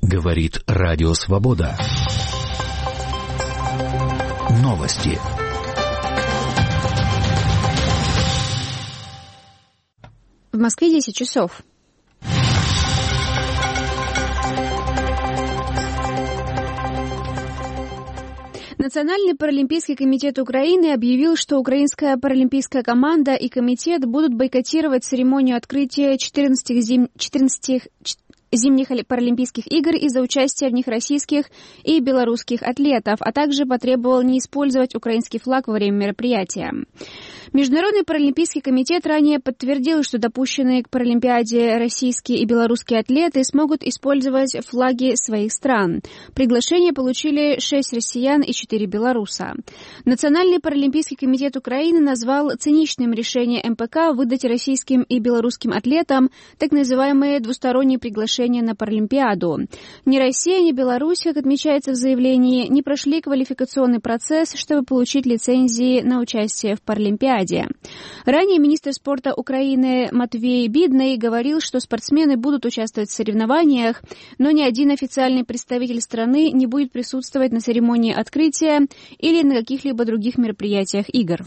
Говорит Радио Свобода. Новости. В Москве 10 часов. Национальный паралимпийский комитет Украины объявил, что украинская паралимпийская команда и комитет будут бойкотировать церемонию открытия 14 зимних паралимпийских игр из-за участия в них российских и белорусских атлетов, а также потребовал не использовать украинский флаг во время мероприятия. Международный паралимпийский комитет ранее подтвердил, что допущенные к Паралимпиаде российские и белорусские атлеты смогут использовать флаги своих стран. Приглашение получили 6 россиян и 4 белоруса. Национальный паралимпийский комитет Украины назвал циничным решение МПК выдать российским и белорусским атлетам так называемые двусторонние приглашения на Паралимпиаду. Ни Россия, ни Беларусь, как отмечается в заявлении, не прошли квалификационный процесс, чтобы получить лицензии на участие в Паралимпиаде. Ранее министр спорта Украины Матвей Бидный говорил, что спортсмены будут участвовать в соревнованиях, но ни один официальный представитель страны не будет присутствовать на церемонии открытия или на каких-либо других мероприятиях игр.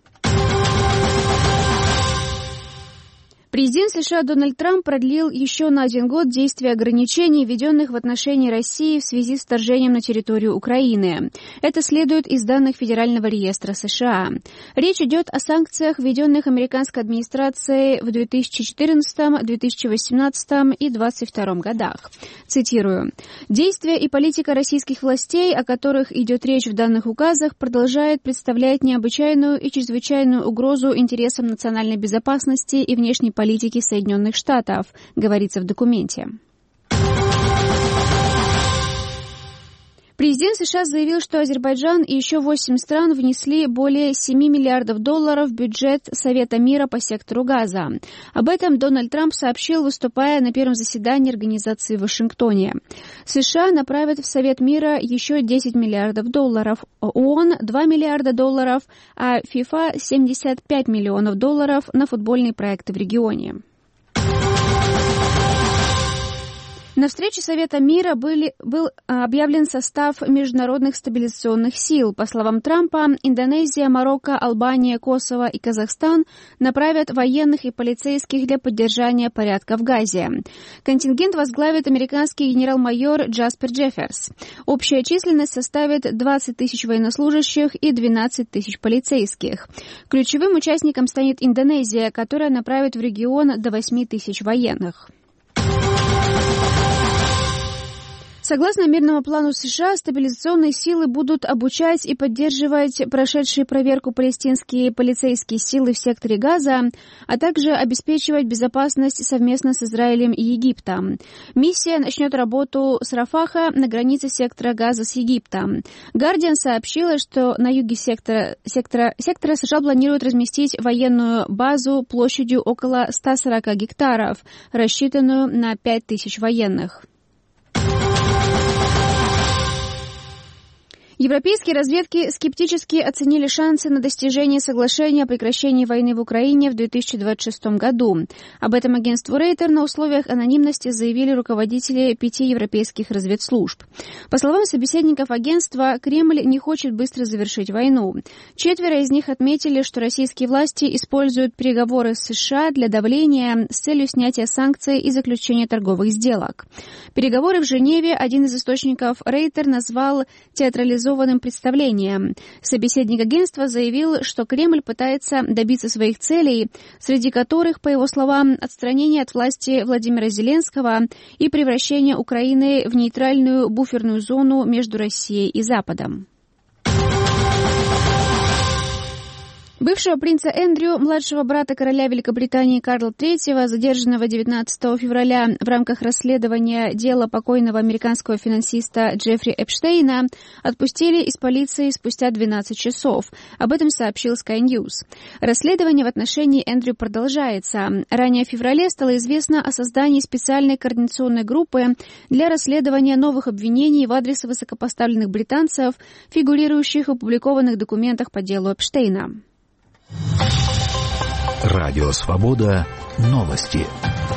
Президент США Дональд Трамп продлил еще на 1 год действие ограничений, введенных в отношении России в связи с вторжением на территорию Украины. Это следует из данных Федерального реестра США. Речь идет о санкциях, введенных американской администрацией в 2014, 2018 и 2022 годах. Цитирую. «Действия и политика российских властей, о которых идет речь в данных указах, продолжает представлять необычайную и чрезвычайную угрозу интересам национальной безопасности и внешней политики Соединенных Штатов», говорится в документе. Президент США заявил, что Азербайджан и еще 8 стран внесли более $7 миллиардов в бюджет Совета мира по сектору Газа. Об этом Дональд Трамп сообщил, выступая на первом заседании организации в Вашингтоне. США направят в Совет мира еще $10 миллиардов, ООН $2 миллиарда, а ФИФА $75 миллионов на футбольные проекты в регионе. На встрече Совета мира был объявлен состав международных стабилизационных сил. По словам Трампа, Индонезия, Марокко, Албания, Косово и Казахстан направят военных и полицейских для поддержания порядка в Газе. Контингент возглавит американский генерал-майор Джаспер Джефферс. Общая численность составит 20 тысяч военнослужащих и 12 тысяч полицейских. Ключевым участником станет Индонезия, которая направит в регион до 8 тысяч военных. Согласно мирному плану США, стабилизационные силы будут обучать и поддерживать прошедшие проверку палестинские полицейские силы в секторе Газа, а также обеспечивать безопасность совместно с Израилем и Египтом. Миссия начнет работу с Рафаха на границе сектора Газа с Египтом. Гардиан сообщила, что на юге сектора США планируют разместить военную базу площадью около 140 гектаров, рассчитанную на 5000 военных. Европейские разведки скептически оценили шансы на достижение соглашения о прекращении войны в Украине в 2026 году. Об этом агентству Рейтер на условиях анонимности заявили руководители 5 европейских разведслужб. По словам собеседников агентства, Кремль не хочет быстро завершить войну. 4 из них отметили, что российские власти используют переговоры с США для давления с целью снятия санкций и заключения торговых сделок. Переговоры в Женеве один из источников Рейтер назвал театрализованным представлением. Собеседник агентства заявил, что Кремль пытается добиться своих целей, среди которых, по его словам, отстранение от власти Владимира Зеленского и превращение Украины в нейтральную буферную зону между Россией и Западом. Бывшего принца Эндрю, младшего брата короля Великобритании Карла III, задержанного 19 февраля в рамках расследования дела покойного американского финансиста Джеффри Эпштейна, отпустили из полиции спустя 12 часов. Об этом сообщил Sky News. Расследование в отношении Эндрю продолжается. Ранее в феврале стало известно о создании специальной координационной группы для расследования новых обвинений в адрес высокопоставленных британцев, фигурирующих в опубликованных документах по делу Эпштейна. Радио Свобода. Новости.